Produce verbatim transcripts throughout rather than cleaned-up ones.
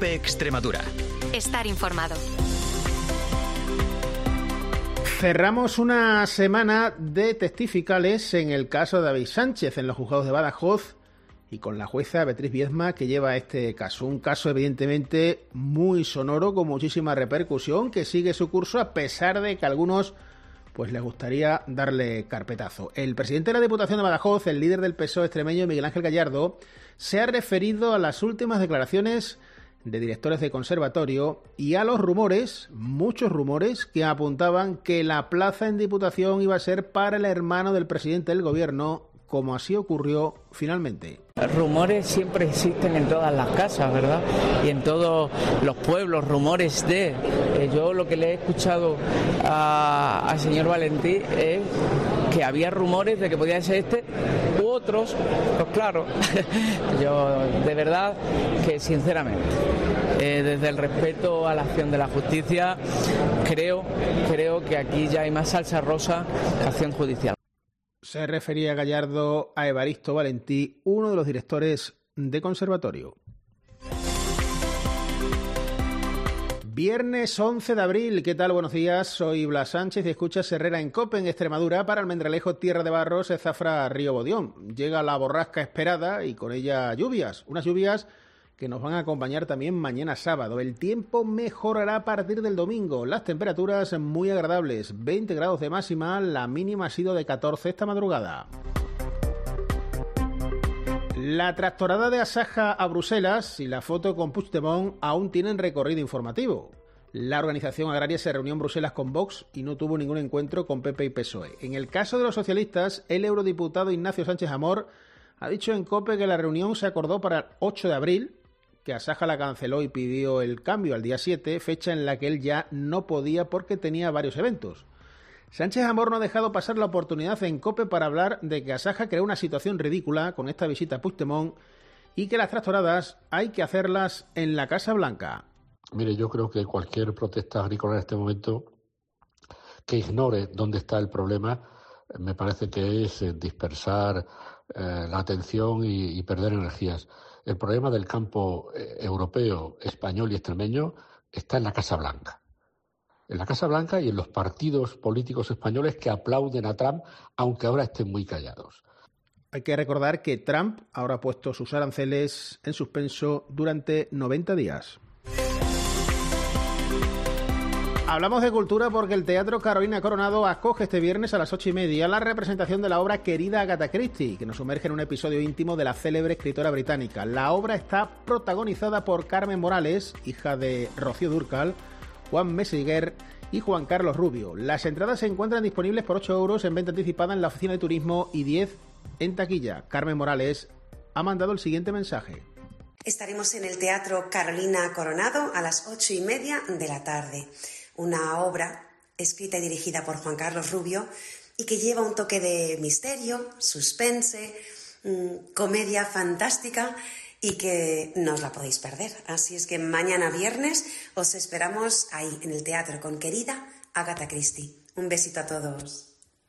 COPE Extremadura. Estar informado. Cerramos una semana de testificales en el caso de David Sánchez en los juzgados de Badajoz y con la jueza Beatriz Viezma que lleva este caso. Un caso evidentemente muy sonoro, con muchísima repercusión, que sigue su curso a pesar de que a algunos pues les gustaría darle carpetazo. El presidente de la Diputación de Badajoz, el líder del P S O E extremeño, Miguel Ángel Gallardo, se ha referido a las últimas declaraciones de directores de conservatorio y a los rumores, muchos rumores, que apuntaban que la plaza en Diputación iba a ser para el hermano del presidente del gobierno, como así ocurrió finalmente. Rumores siempre existen en todas las casas, ¿verdad? Y en todos los pueblos, rumores de... Eh, yo lo que le he escuchado a, al señor Valentí es que había rumores de que podía ser este u otros, pues claro, yo de verdad que sinceramente, eh, desde el respeto a la acción de la justicia, creo, creo que aquí ya hay más salsa rosa que acción judicial. Se refería Gallardo a Evaristo Valentí, uno de los directores de conservatorio. Viernes once de abril, ¿qué tal? Buenos días, soy Blas Sánchez y escuchas Herrera en COPE en Extremadura. Para Almendralejo, Tierra de Barros, Zafra, Río Bodión. Llega la borrasca esperada y con ella lluvias, unas lluvias que nos van a acompañar también mañana sábado. El tiempo mejorará a partir del domingo. Las temperaturas muy agradables, veinte grados de máxima, la mínima ha sido de catorce esta madrugada. La tractorada de Asaja a Bruselas y la foto con Puigdemont aún tienen recorrido informativo. La organización agraria se reunió en Bruselas con Vox y no tuvo ningún encuentro con P P y P S O E. En el caso de los socialistas, el eurodiputado Ignacio Sánchez Amor ha dicho en COPE que la reunión se acordó para el ocho de abril, que Asaja la canceló y pidió el cambio al día siete, fecha en la que él ya no podía porque tenía varios eventos. Sánchez Amor no ha dejado pasar la oportunidad en COPE para hablar de que Asaja creó una situación ridícula con esta visita a Puigdemont y que las tractoradas hay que hacerlas en la Casa Blanca. Mire, yo creo que cualquier protesta agrícola en este momento que ignore dónde está el problema, me parece que es dispersar eh, la atención y, y perder energías. El problema del campo eh, europeo, español y extremeño está en la Casa Blanca. En la Casa Blanca y en los partidos políticos españoles que aplauden a Trump, aunque ahora estén muy callados. Hay que recordar que Trump ahora ha puesto sus aranceles en suspenso durante noventa días. Hablamos de cultura porque el Teatro Carolina Coronado acoge este viernes a las ocho y media la representación de la obra Querida Agatha Christie, que nos sumerge en un episodio íntimo de la célebre escritora británica. La obra está protagonizada por Carmen Morales, hija de Rocío Dúrcal, Juan Mesiguer y Juan Carlos Rubio. Las entradas se encuentran disponibles por ocho euros en venta anticipada en la oficina de turismo y diez en taquilla. Carmen Morales ha mandado el siguiente mensaje. Estaremos en el Teatro Carolina Coronado a las ocho y media de la tarde. Una obra escrita y dirigida por Juan Carlos Rubio y que lleva un toque de misterio, suspense, mmm, comedia fantástica y que no os la podéis perder. Así es que mañana viernes os esperamos ahí en el teatro con Querida Agatha Christie. Un besito a todos.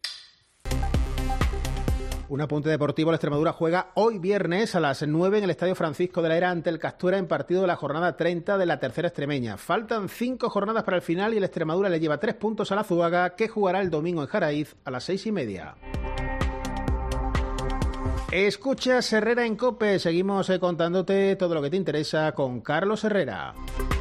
Un apunte deportivo, la Extremadura juega hoy viernes a las nueve en el Estadio Francisco de la Era ante el Castuera en partido de la jornada treinta de la tercera extremeña. Faltan cinco jornadas para el final y el Extremadura le lleva tres puntos a la Zuaga, que jugará el domingo en Jaraíz a las seis y media. Escuchas Herrera en COPE, seguimos contándote todo lo que te interesa con Carlos Herrera.